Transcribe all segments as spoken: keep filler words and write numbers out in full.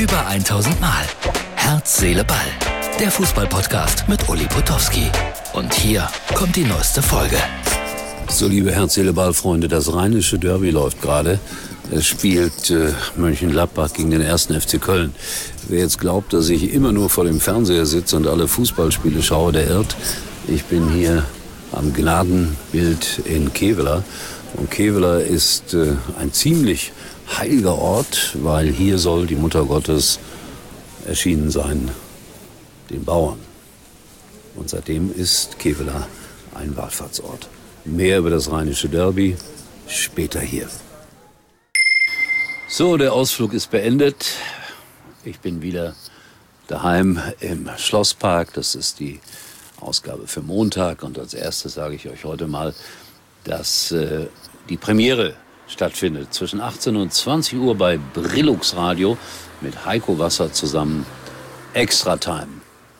Über tausend Mal. Herz, Seele, Ball. Der Fußball-Podcast mit Uli Potowski. Und hier kommt die neueste Folge. So, liebe Herz, Seele, Ball-Freunde, das rheinische Derby läuft gerade. Es spielt äh, Mönchengladbach gegen den ersten F C Köln. Wer jetzt glaubt, dass ich immer nur vor dem Fernseher sitze und alle Fußballspiele schaue, der irrt. Ich bin hier am Gnadenbild in Kevela. Und Kevela ist äh, ein ziemlich heiliger Ort, weil hier soll die Mutter Gottes erschienen sein, den Bauern. Und seitdem ist Kevela ein Wallfahrtsort. Mehr über das rheinische Derby später hier. So, der Ausflug ist beendet. Ich bin wieder daheim im Schlosspark. Das ist die Ausgabe für Montag. Und als erstes sage ich euch heute mal, dass äh, die Premiere stattfindet zwischen achtzehn und zwanzig Uhr bei Brillux Radio mit Heiko Wasser zusammen. Extra Time.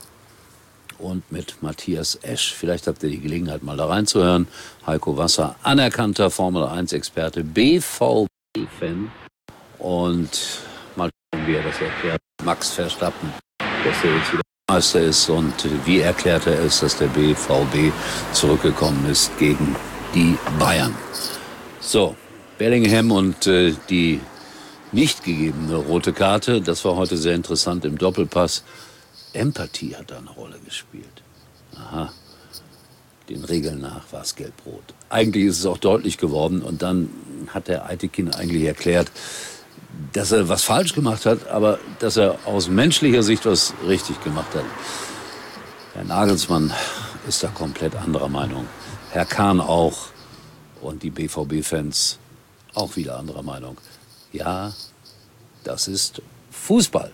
Und mit Matthias Esch. Vielleicht habt ihr die Gelegenheit, mal da reinzuhören. Heiko Wasser, anerkannter Formel eins Experte, B V B-Fan. Und mal schauen, wie er das erklärt. Max Verstappen, dass er jetzt wieder Meister ist. Und wie erklärt er es, dass der B V B zurückgekommen ist gegen die Bayern. So, Bellingham und äh, die nicht gegebene rote Karte. Das war heute sehr interessant im Doppelpass. Empathie hat da eine Rolle gespielt. Aha, den Regeln nach war es gelb-rot. Eigentlich ist es auch deutlich geworden und dann hat der Eitekin eigentlich erklärt, dass er was falsch gemacht hat, aber dass er aus menschlicher Sicht was richtig gemacht hat. Herr Nagelsmann ist da komplett anderer Meinung. Herr Kahn auch und die B V B-Fans auch wieder anderer Meinung. Ja, das ist Fußball.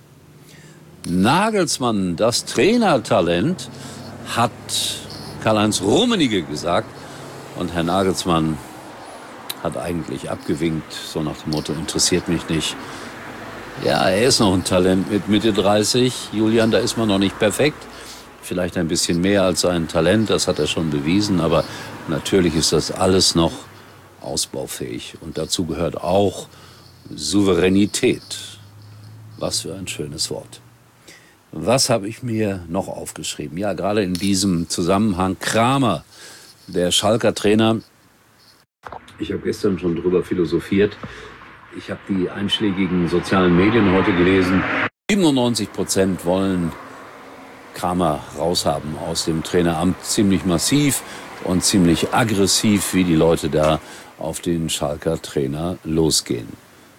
Nagelsmann, das Trainertalent, hat Karl-Heinz Rummenigge gesagt. Und Herr Nagelsmann hat eigentlich abgewinkt, so nach dem Motto, interessiert mich nicht. Ja, er ist noch ein Talent mit Mitte dreißig. Julian, da ist man noch nicht perfekt. Vielleicht ein bisschen mehr als ein Talent, das hat er schon bewiesen. Aber natürlich ist das alles noch ausbaufähig. Und dazu gehört auch Souveränität. Was für ein schönes Wort. Was habe ich mir noch aufgeschrieben? Ja, gerade in diesem Zusammenhang Kramer, der Schalker Trainer. Ich habe gestern schon drüber philosophiert. Ich habe die einschlägigen sozialen Medien heute gelesen. siebenundneunzig Prozent wollen Kramer raushaben aus dem Traineramt. Ziemlich massiv und ziemlich aggressiv, wie die Leute da auf den Schalker Trainer losgehen.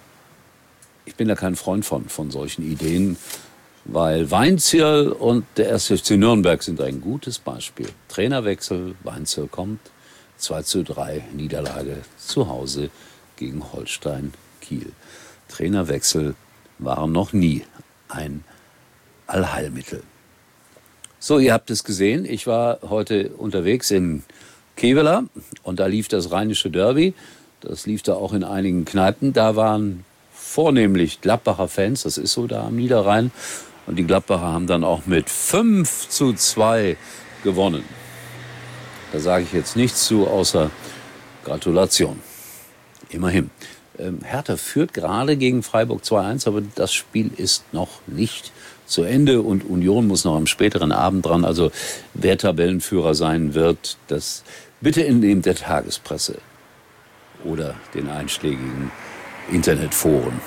Ich bin da kein Freund von, von solchen Ideen, weil Weinzierl und der erste F C Nürnberg sind ein gutes Beispiel. Trainerwechsel, Weinzierl kommt, zwei zu drei Niederlage zu Hause gegen Holstein Kiel. Trainerwechsel waren noch nie ein Allheilmittel. So, ihr habt es gesehen, ich war heute unterwegs in Kevela und da lief das rheinische Derby. Das lief da auch in einigen Kneipen. Da waren vornehmlich Gladbacher Fans, das ist so da am Niederrhein. Und die Gladbacher haben dann auch mit fünf zu zwei gewonnen. Da sage ich jetzt nichts zu, außer Gratulation. Immerhin. Ähm, Hertha führt gerade gegen Freiburg zwei eins, aber das Spiel ist noch nicht zu Ende und Union muss noch am späteren Abend dran. Also wer Tabellenführer sein wird, das bitte entnehmt der Tagespresse oder den einschlägigen Internetforen.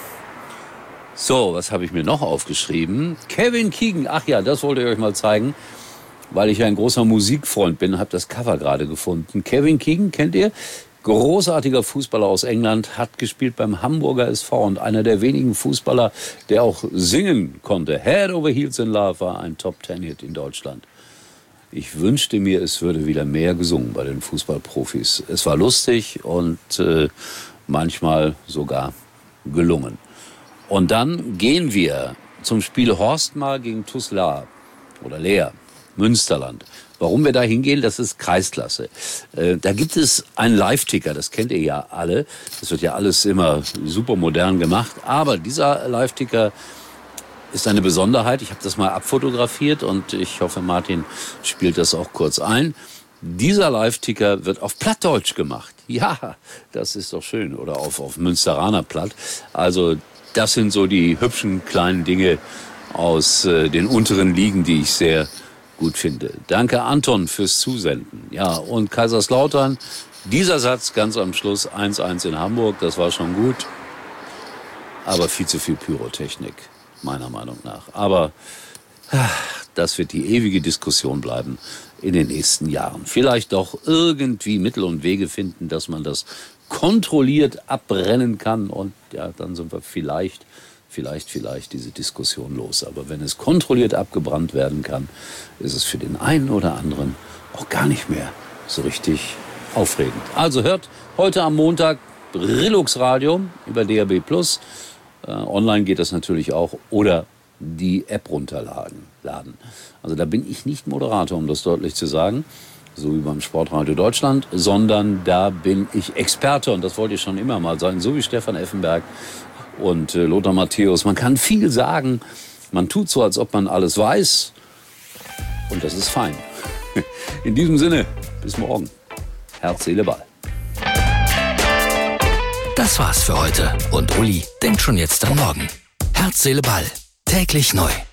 So, was habe ich mir noch aufgeschrieben? Kevin Keegan, ach ja, das wollte ich euch mal zeigen, weil ich ein großer Musikfreund bin, habe das Cover gerade gefunden. Kevin Keegan, kennt ihr? Großartiger Fußballer aus England, hat gespielt beim Hamburger S V und einer der wenigen Fußballer, der auch singen konnte. Head Over Heels in Love war ein Top-Ten-Hit in Deutschland. Ich wünschte mir, es würde wieder mehr gesungen bei den Fußballprofis. Es war lustig und äh, manchmal sogar gelungen. Und dann gehen wir zum Spiel Horstmar gegen TuS Lahr oder Leer, Münsterland. Warum wir da hingehen, das ist Kreisklasse. Äh, da gibt es einen Live-Ticker, das kennt ihr ja alle. Das wird ja alles immer super modern gemacht. Aber dieser Live-Ticker ist eine Besonderheit. Ich habe das mal abfotografiert und ich hoffe, Martin spielt das auch kurz ein. Dieser Live-Ticker wird auf Plattdeutsch gemacht. Ja, das ist doch schön. Oder auf, auf Münsteraner Platt. Also Das sind so die hübschen kleinen Dinge aus äh, den unteren Ligen, die ich sehr gut finde. Danke, Anton, fürs Zusenden. Ja, und Kaiserslautern, dieser Satz ganz am Schluss, eins eins in Hamburg, das war schon gut. Aber viel zu viel Pyrotechnik, meiner Meinung nach. Aber das wird die ewige Diskussion bleiben in den nächsten Jahren. Vielleicht doch irgendwie Mittel und Wege finden, dass man das kontrolliert abbrennen kann. Und ja, dann sind wir vielleicht, vielleicht, vielleicht diese Diskussion los. Aber wenn es kontrolliert abgebrannt werden kann, ist es für den einen oder anderen auch gar nicht mehr so richtig aufregend. Also hört heute am Montag Brillux Radio über D A B plus. Äh, online geht das natürlich auch. Oder die App runterladen. Laden. Also da bin ich nicht Moderator, um das deutlich zu sagen, so wie beim Sportradio Deutschland, sondern da bin ich Experte und das wollte ich schon immer mal sein, so wie Stefan Effenberg und äh, Lothar Matthäus. Man kann viel sagen, man tut so, als ob man alles weiß und das ist fein. In diesem Sinne, bis morgen. Herz, Seele, Ball. Das war's für heute und Uli denkt schon jetzt an morgen. Herz, Seele, Ball. Täglich neu.